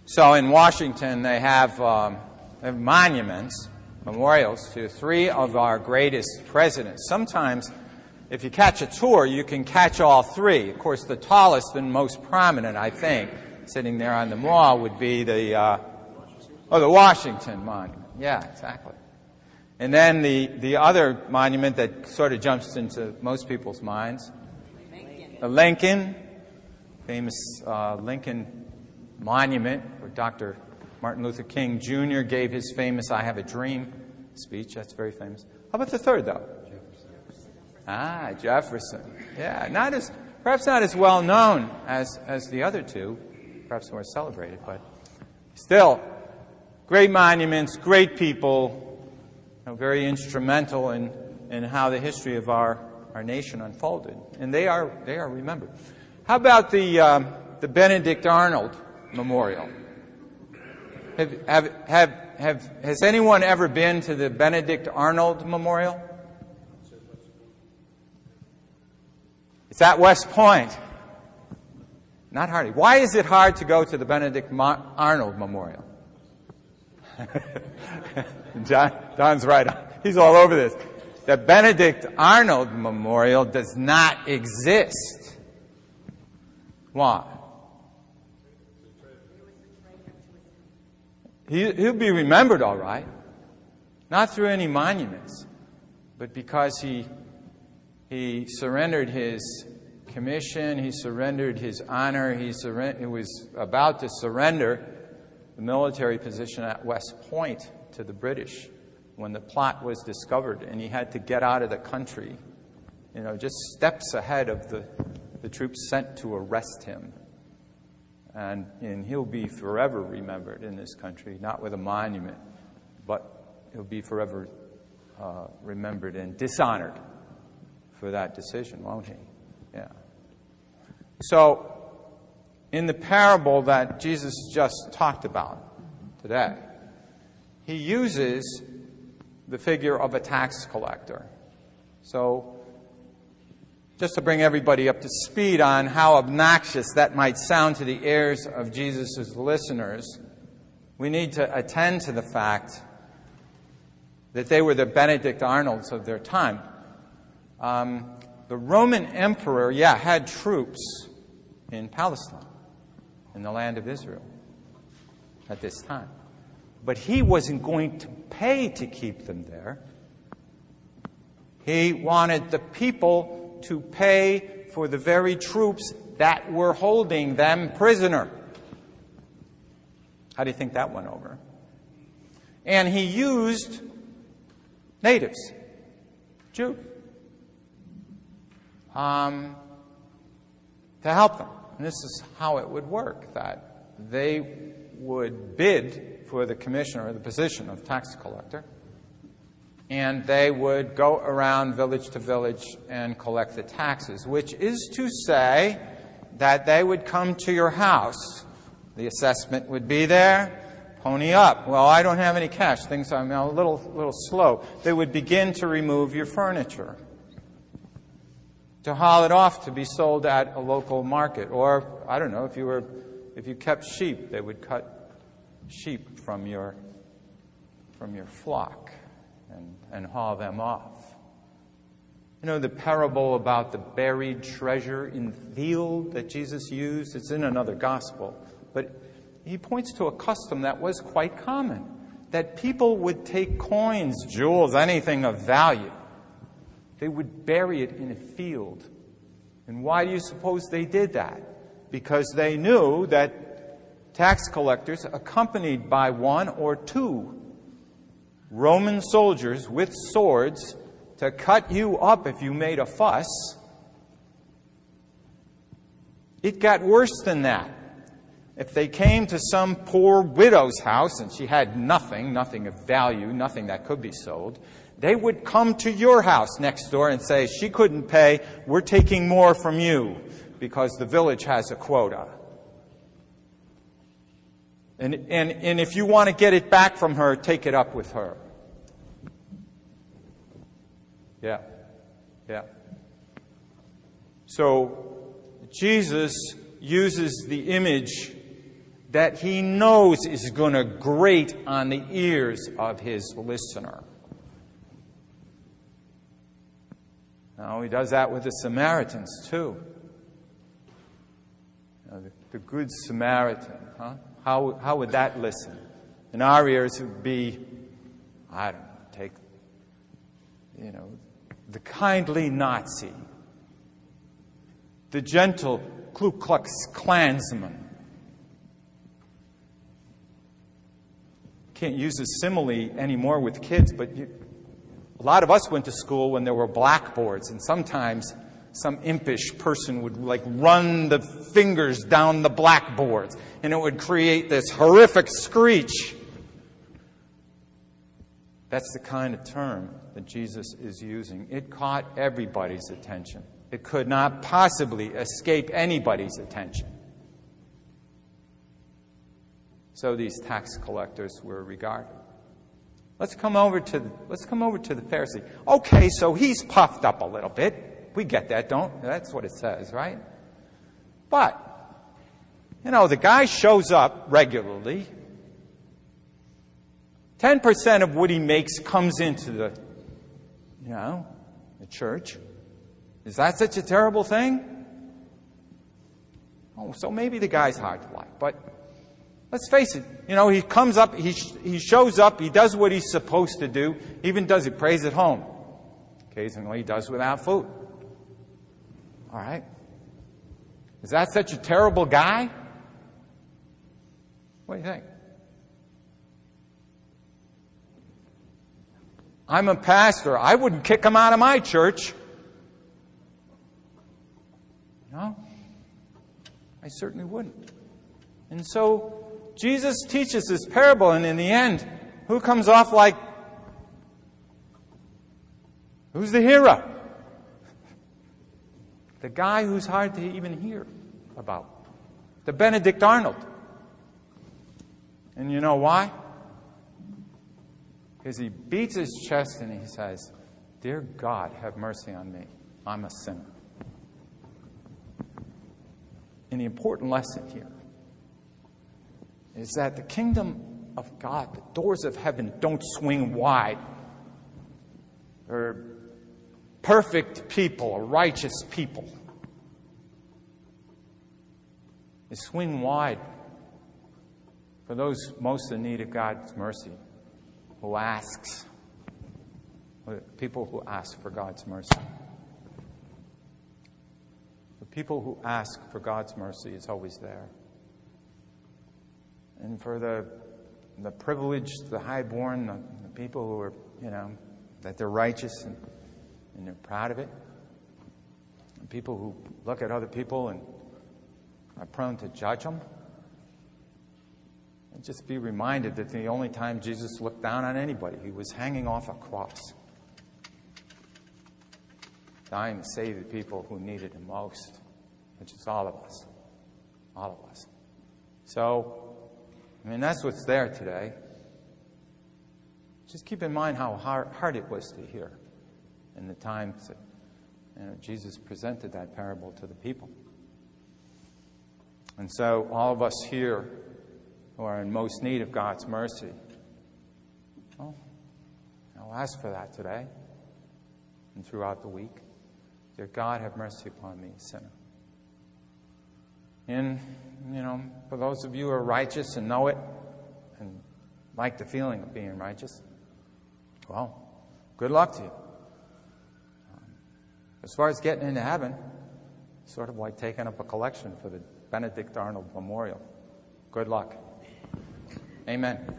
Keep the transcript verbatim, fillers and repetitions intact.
So in Washington, they have, um, they have monuments, memorials to three of our greatest presidents. Sometimes, if you catch a tour, you can catch all three. Of course, the tallest and most prominent, I think, sitting there on the mall would be the, uh, oh, the Washington Monument. Yeah, exactly. And then the, the other monument that sort of jumps into most people's minds, Lincoln. the Lincoln, famous uh, Lincoln Monument, where Doctor Martin Luther King Junior gave his famous "I Have a Dream" speech. That's very famous. How about the third, though? Jefferson. Ah, Jefferson. Yeah, not as perhaps not as well known as as the other two, perhaps more celebrated, but still, great monuments, great people. You know, very instrumental in, in how the history of our, our nation unfolded. And they are they are remembered. How about the um, the Benedict Arnold Memorial? Have, have, have, have, has anyone ever been to the Benedict Arnold Memorial? It's at West Point. Not hardly. Why is it hard to go to the Benedict Mo- Arnold Memorial? John, Don's right. He's all over this. The Benedict Arnold Memorial does not exist. Why? He, he'll be remembered all right. Not through any monuments, but because he, he surrendered his commission, he surrendered his honor, he, surren- he was about to surrender the military position at West Point to the British when the plot was discovered, and he had to get out of the country, you know, just steps ahead of the, the troops sent to arrest him. And, and he'll be forever remembered in this country, not with a monument, but he'll be forever uh, remembered and dishonored for that decision, won't he? Yeah. So, in the parable that Jesus just talked about today, he uses the figure of a tax collector. So, just to bring everybody up to speed on how obnoxious that might sound to the ears of Jesus' listeners, we need to attend to the fact that they were the Benedict Arnolds of their time. Um, the Roman emperor, yeah, had troops in Palestine, in the land of Israel, at this time. But he wasn't going to pay to keep them there. He wanted the people to pay for the very troops that were holding them prisoner. How do you think that went over? And he used natives, Jews, um, to help them. And this is how it would work, that they would bid for the commission or the position of tax collector, and they would go around village to village and collect the taxes, which is to say that they would come to your house. The assessment would be there. Pony up. Well, I don't have any cash. Things are a little, little slow. They would begin to remove your furniture, to haul it off to be sold at a local market. Or, I don't know, if you were, if you kept sheep, they would cut sheep from your, from your flock and, and haul them off. You know the parable about the buried treasure in the field that Jesus used? It's in another gospel. But he points to a custom that was quite common, that people would take coins, jewels, anything of value. They would bury it in a field. And why do you suppose they did that? Because they knew that tax collectors, accompanied by one or two Roman soldiers with swords to cut you up if you made a fuss, it got worse than that. If they came to some poor widow's house and she had nothing, nothing of value, nothing that could be sold, they would come to your house next door and say, she couldn't pay, we're taking more from you because the village has a quota. And, and, and if you want to get it back from her, take it up with her. Yeah, yeah. So Jesus uses the image that he knows is going to grate on the ears of his listener. Now, he does that with the Samaritans, too. You know, the, the Good Samaritan, huh? How, how would that listen? In our ears, it would be, I don't know, take, you know, the kindly Nazi, the gentle Ku Klux Klansman. Can't use a simile anymore with kids, but you, a lot of us went to school when there were blackboards, and sometimes some impish person would like run the fingers down the blackboards, and it would create this horrific screech. That's the kind of term that Jesus is using. It caught everybody's attention. It could not possibly escape anybody's attention. So these tax collectors were regarded. Let's come over to the, let's come over to the Pharisee. Okay, so he's puffed up a little bit. We get that, don't? That's what it says, right? But, you know, the guy shows up regularly. Ten percent of what he makes comes into the, you know, the church. Is that such a terrible thing? Oh, so maybe the guy's hard to like, but let's face it, you know, he comes up, he he shows up, he does what he's supposed to do, even does he prays at home. Occasionally he does without food. All right. Is that such a terrible guy? What do you think? I'm a pastor. I wouldn't kick him out of my church. No, I certainly wouldn't. And so Jesus teaches this parable, and in the end, who comes off like, who's the hero? The guy who's hard to even hear about. The Benedict Arnold. And you know why? Because he beats his chest and he says, "Dear God, have mercy on me. I'm a sinner." And the important lesson here is that the kingdom of God, the doors of heaven don't swing wide. Or perfect people, or righteous people. They swing wide for those most in need of God's mercy, who asks, people who ask for God's mercy. The people who ask for God's mercy is always there. And for the the privileged, the highborn, the, the people who are, you know, that they're righteous and, and they're proud of it. And people who look at other people and are prone to judge them. And just be reminded that the only time Jesus looked down on anybody, he was hanging off a cross, dying to save the people who needed him most, which is all of us. All of us. So, I mean, that's what's there today. Just keep in mind how hard, hard it was to hear in the times that, you know, Jesus presented that parable to the people. And so all of us here who are in most need of God's mercy, well, I'll ask for that today and throughout the week. Dear God, have mercy upon me, a sinner. And, you know, for those of you who are righteous and know it and like the feeling of being righteous, well, good luck to you. Um, as far as getting into heaven, it's sort of like taking up a collection for the Benedict Arnold Memorial. Good luck. Amen.